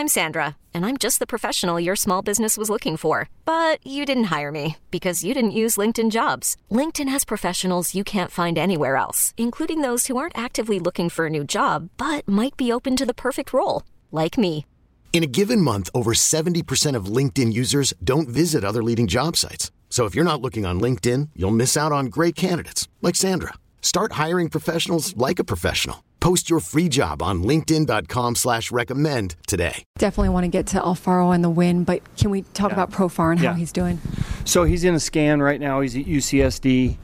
I'm Sandra, and I'm just the professional your small business was looking for. But you didn't hire me because you didn't use LinkedIn Jobs. LinkedIn has professionals you can't find anywhere else, including those who aren't actively looking for a new job, but might be open to the perfect role, like me. In a given month, over 70% of LinkedIn users don't visit other leading job sites. So if you're not looking on LinkedIn, you'll miss out on great candidates like Sandra. Start hiring professionals like a professional. Post your free job on linkedin.com/recommend today. Definitely want to get to Alfaro and the win, but can we talk about Profar and how he's doing? So he's in a scan right now. He's at UCSD.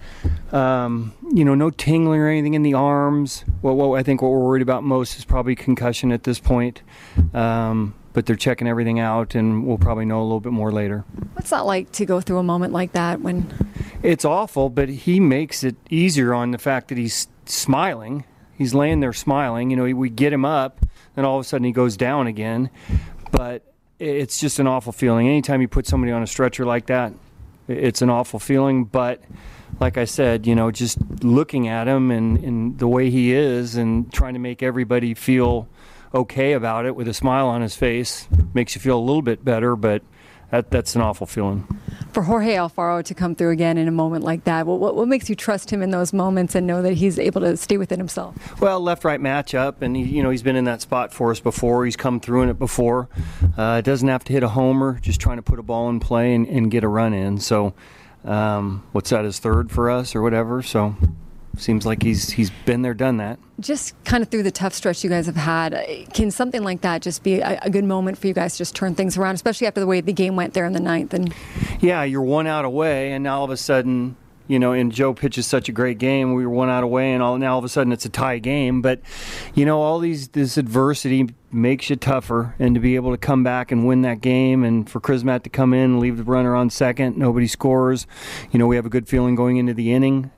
No tingling or anything in the arms. Well, I think what we're worried about most is probably concussion at this point. But they're checking everything out, and we'll probably know a little bit more later. What's that like to go through a moment like that when... It's awful, but he makes it easier on the fact that he's smiling. He's laying there smiling. We get him up, and all of a sudden he goes down again. But it's just an awful feeling. Anytime you put somebody on a stretcher like that, it's an awful feeling. But like I said, just looking at him and the way he is and trying to make everybody feel okay about it with a smile on his face makes you feel a little bit better, but that's an awful feeling. For Jorge Alfaro to come through again in a moment like that, what makes you trust him in those moments and know that he's able to stay within himself? Well, left-right matchup, and he's been in that spot for us before. He's come through in it before. Doesn't have to hit a homer, just trying to put a ball in play and get a run in. So, what's that, his third for us or whatever? So, seems like he's been there, done that. Just kind of through the tough stretch you guys have had, can something like that just be a good moment for you guys to just turn things around, especially after the way the game went there in the ninth? And yeah, you're one out away, and now all of a sudden, and Joe pitches such a great game. We were one out away, and now all of a sudden it's a tie game. But, all this adversity makes you tougher, and to be able to come back and win that game, and for Crismatt to come in and leave the runner on second, nobody scores. We have a good feeling going into the inning.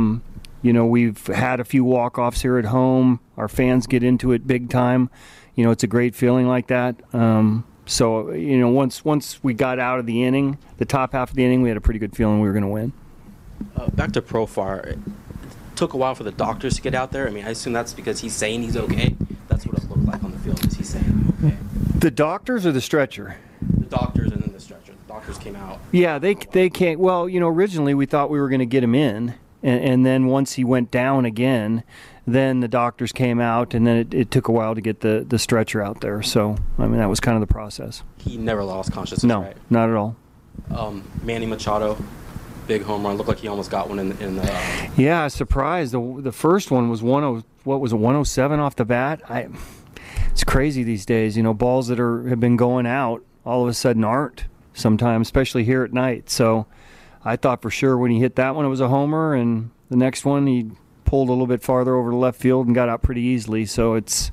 We've had a few walk-offs here at home. Our fans get into it big time. It's a great feeling like that. So, once we got out of the inning, the top half of the inning, we had a pretty good feeling we were going to win. Back to Profar. It took a while for the doctors to get out there. I mean, I assume that's because he's saying he's okay. That's what it looked like on the field. Is he saying okay? The doctors or the stretcher? The doctors and then the stretcher. The doctors came out. Yeah, they can't. Well, originally we thought we were going to get him in. And then once he went down again, then the doctors came out, and then it took a while to get the stretcher out there. So, that was kind of the process. He never lost consciousness, no, right? Not at all. Manny Machado, big home run. Looked like he almost got one in the Yeah, surprised. The first one was 107 off the bat. It's crazy these days. Balls that have been going out all of a sudden aren't sometimes, especially here at night. So I thought for sure when he hit that one it was a homer, and the next one he pulled a little bit farther over to left field and got out pretty easily. So it's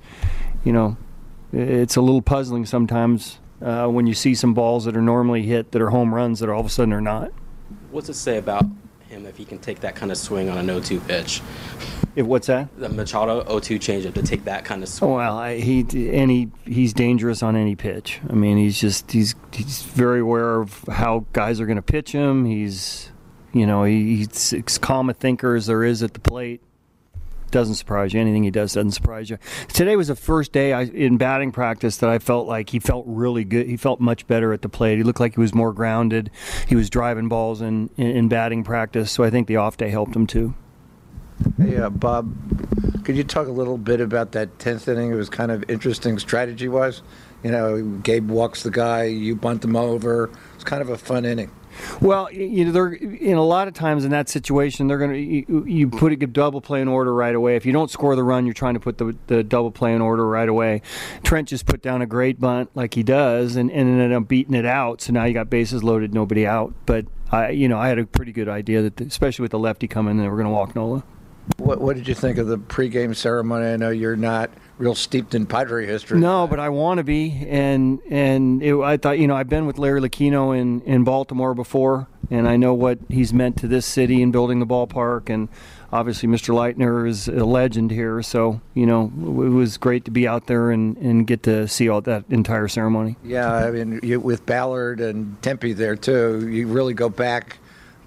a little puzzling sometimes when you see some balls that are normally hit that are home runs that all of a sudden are not. What's it say about him if he can take that kind of swing on an 0-2 pitch? What's that? The Machado 0-2 changeup to take that kind of swing. Well, he's dangerous on any pitch. He's very aware of how guys are going to pitch him. He's as calm a thinker as there is at the plate. Doesn't surprise you. Anything he does doesn't surprise you. Today was the first day in batting practice that I felt like he felt really good. He felt much better at the plate. He looked like he was more grounded. He was driving balls in batting practice, so I think the off day helped him too. Hey, Bob, could you talk a little bit about that 10th inning? It was kind of interesting strategy-wise. Gabe walks the guy, you bunt him over. It's kind of a fun inning. Well, they're in a lot of times in that situation, they're going to you put a double play in order right away. If you don't score the run, you're trying to put the double play in order right away. Trent just put down a great bunt like he does, and ended up beating it out. So now you got bases loaded, nobody out. But I had a pretty good idea that, especially with the lefty coming, they were going to walk Nola. What did you think of the pregame ceremony? I know you're not real steeped in Padre history. No, but I want to be, and I thought, I've been with Larry Lucchino in Baltimore before, and I know what he's meant to this city in building the ballpark, and obviously Mr. Leitner is a legend here, so, it was great to be out there and get to see all that entire ceremony. Yeah, with Ballard and Tempe there, too, you really go back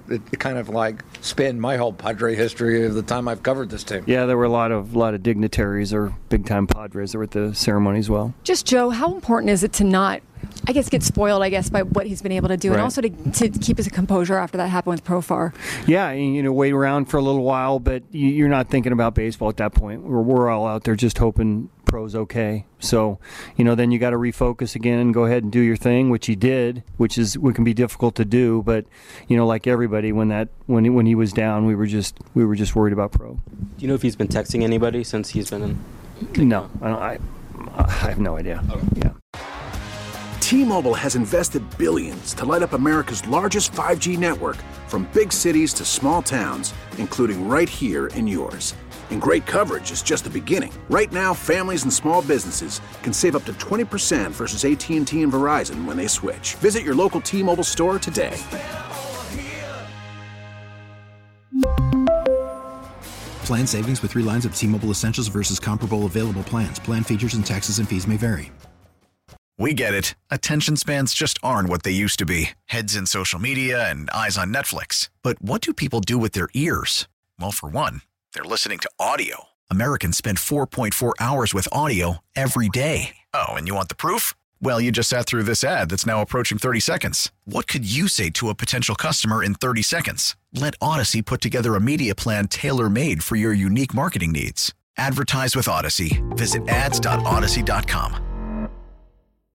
it kind of like spanned my whole Padre history of the time I've covered this team. Yeah, there were a lot of dignitaries or big-time Padres that were at the ceremony as well. Just, Joe, how important is it to not, I guess, get spoiled, by what he's been able to do, right. and also to keep his composure after that happened with Profar? Yeah, wait around for a little while, but you're not thinking about baseball at that point. We're all out there just hoping Pro's okay. So, then you got to refocus again and go ahead and do your thing, which he did, which can be difficult to do. But, like everybody, when he was down, we were just worried about Pro. Do you know if he's been texting anybody since he's been in? No, I have no idea. Okay. Yeah. T-Mobile has invested billions to light up America's largest 5G network, from big cities to small towns, including right here in yours. And great coverage is just the beginning. Right now, families and small businesses can save up to 20% versus AT&T and Verizon when they switch. Visit your local T-Mobile store today. Plan savings with 3 lines of T-Mobile Essentials versus comparable available plans. Plan features and taxes and fees may vary. We get it. Attention spans just aren't what they used to be. Heads in social media and eyes on Netflix. But what do people do with their ears? Well, for one, they're listening to audio. Americans spend 4.4 hours with audio every day. Oh, and you want the proof? Well, you just sat through this ad that's now approaching 30 seconds. What could you say to a potential customer in 30 seconds? Let Odyssey put together a media plan tailor-made for your unique marketing needs. Advertise with Odyssey. Visit ads.odyssey.com.